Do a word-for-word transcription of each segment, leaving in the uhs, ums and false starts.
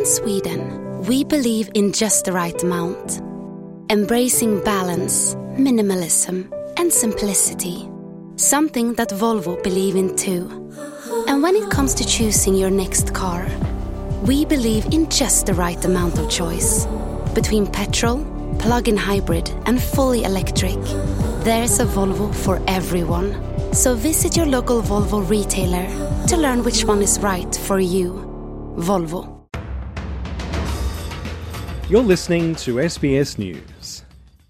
In Sweden, we believe in just the right amount, embracing balance, minimalism, and simplicity. Something that Volvo believe in too. And when it comes to choosing your next car, we believe in just the right amount of choice. Between petrol, plug-in hybrid, and fully electric, there's a Volvo for everyone. So visit your local Volvo retailer to learn which one is right for you. Volvo. You're listening to S B S News.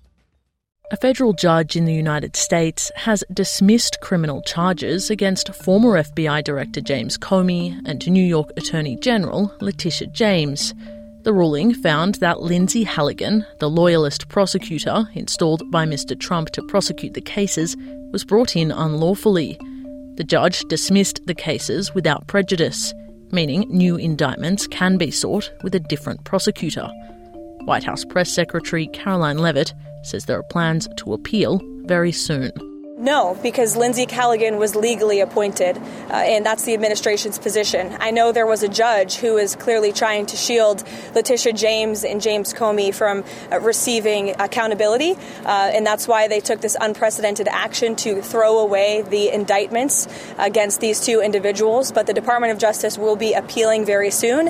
A federal judge in the United States has dismissed criminal charges against former F B I Director James Comey and New York Attorney General Letitia James. The ruling found that Lindsay Halligan, the loyalist prosecutor installed by Mister Trump to prosecute the cases, was brought in unlawfully. The judge dismissed the cases without prejudice, meaning new indictments can be sought with a different prosecutor. White House Press Secretary Karoline Leavitt says there are plans to appeal very soon. No, because Lindsay Halligan was legally appointed, uh, and that's the administration's position. I know there was a judge who is clearly trying to shield Letitia James and James Comey from uh, receiving accountability, uh, and that's why they took this unprecedented action to throw away the indictments against these two individuals. But the Department of Justice will be appealing very soon.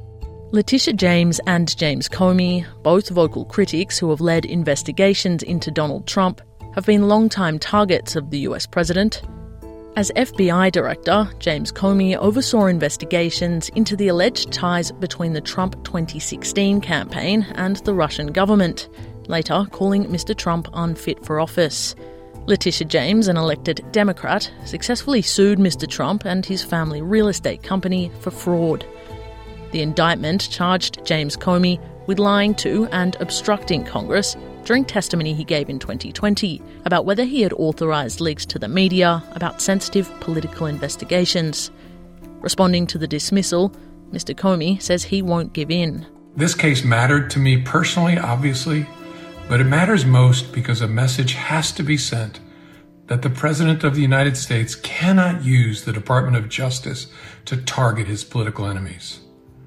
Letitia James and James Comey, both vocal critics who have led investigations into Donald Trump, have been long-time targets of the U S president. As F B I Director, James Comey oversaw investigations into the alleged ties between the Trump twenty sixteen campaign and the Russian government, later calling Mister Trump unfit for office. Letitia James, an elected Democrat, successfully sued Mister Trump and his family real estate company for fraud. The indictment charged James Comey with lying to and obstructing Congress during testimony he gave in twenty twenty about whether he had authorised leaks to the media about sensitive political investigations. Responding to the dismissal, Mister Comey says he won't give in. This case mattered to me personally, obviously, but it matters most because a message has to be sent that the President of the United States cannot use the Department of Justice to target his political enemies.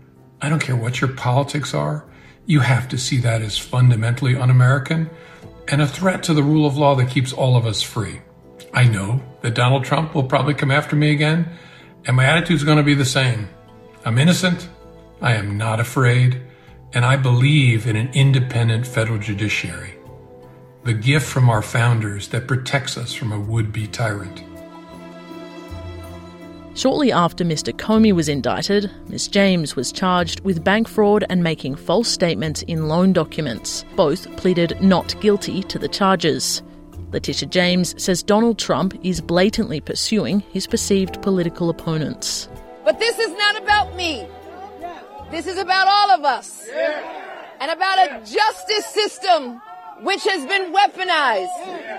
I don't care what your politics are. You have to see that as fundamentally un-American and a threat to the rule of law that keeps all of us free. I know that Donald Trump will probably come after me again, and my attitude's going to be the same. I'm innocent, I am not afraid, and I believe in an independent federal judiciary, the gift from our founders that protects us from a would-be tyrant. Shortly after Mister Comey was indicted, Miz James was charged with bank fraud and making false statements in loan documents. Both pleaded not guilty to the charges. Letitia James says Donald Trump is blatantly pursuing his perceived political opponents. But this is not about me. This is about all of us. And about a justice system which has been weaponized.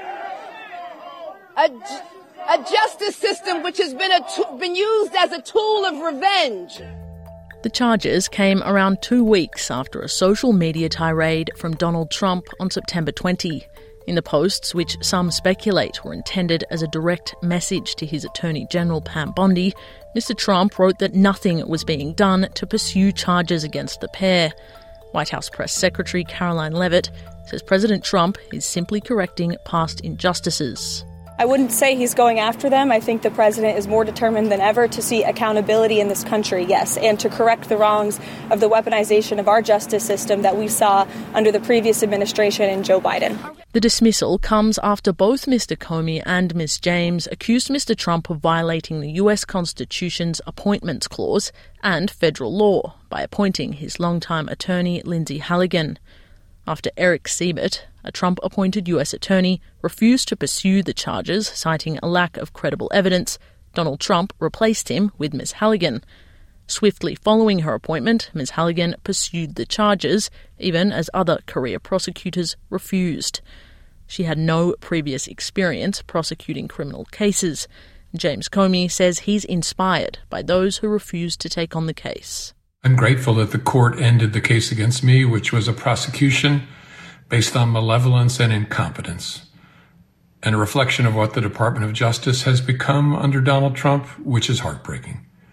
A ju- A justice system which has been a t- been used as a tool of revenge. The charges came around two weeks after a social media tirade from Donald Trump on September twentieth. In the posts, which some speculate were intended as a direct message to his Attorney General Pam Bondi, Mister Trump wrote that nothing was being done to pursue charges against the pair. White House Press Secretary Karoline Leavitt says President Trump is simply correcting past injustices. I wouldn't say he's going after them. I think the president is more determined than ever to see accountability in this country, yes, and to correct the wrongs of the weaponization of our justice system that we saw under the previous administration and Joe Biden. The dismissal comes after both Mister Comey and Miz James accused Mister Trump of violating the U S Constitution's Appointments Clause and federal law by appointing his longtime attorney Lindsay Halligan. After Eric Siebert, a Trump-appointed U S attorney, refused to pursue the charges, citing a lack of credible evidence, Donald Trump replaced him with Miz Halligan. Swiftly following her appointment, Miz Halligan pursued the charges, even as other career prosecutors refused. She had no previous experience prosecuting criminal cases. James Comey says he's inspired by those who refused to take on the case. I'm grateful that the court ended the case against me, which was a prosecution based on malevolence and incompetence, and a reflection of what the Department of Justice has become under Donald Trump, which is heartbreaking.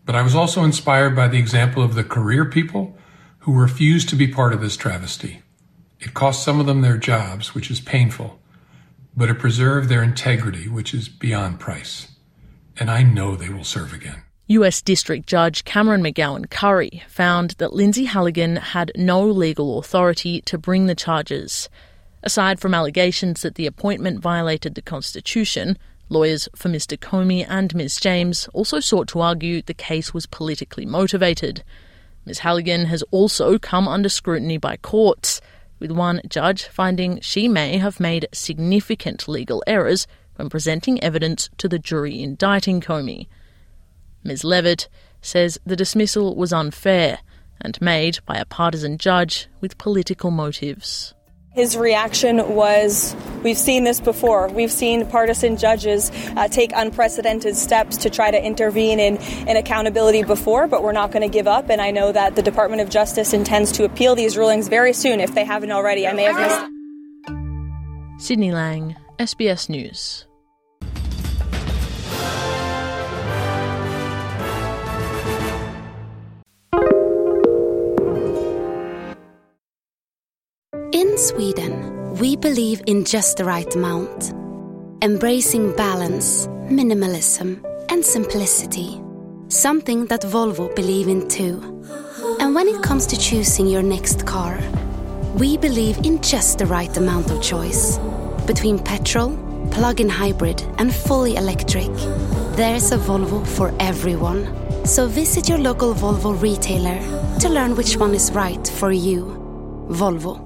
But I was also inspired by the example of the career people who refused to be part of this travesty. It cost some of them their jobs, which is painful, but it preserved their integrity, which is beyond price. And I know they will serve again. U S District Judge Cameron McGowan Curry found that Lindsay Halligan had no legal authority to bring the charges. Aside from allegations that the appointment violated the Constitution, lawyers for Mister Comey and Miz James also sought to argue the case was politically motivated. Miz Halligan has also come under scrutiny by courts, with one judge finding she may have made significant legal errors when presenting evidence to the jury indicting Comey. Miz Levitt says the dismissal was unfair and made by a partisan judge with political motives. His reaction was, we've seen this before. We've seen partisan judges uh, take unprecedented steps to try to intervene in, in accountability before, but we're not going to give up. And I know that the Department of Justice intends to appeal these rulings very soon, if they haven't already. I may have missed. Sydney Lang, S B S News. In Sweden, we believe in just the right amount, embracing balance, minimalism, and simplicity. Something that Volvo believe in too. And when it comes to choosing your next car, we believe in just the right amount of choice. Between petrol, plug-in hybrid, and fully electric, there's a Volvo for everyone. So visit your local Volvo retailer to learn which one is right for you. Volvo.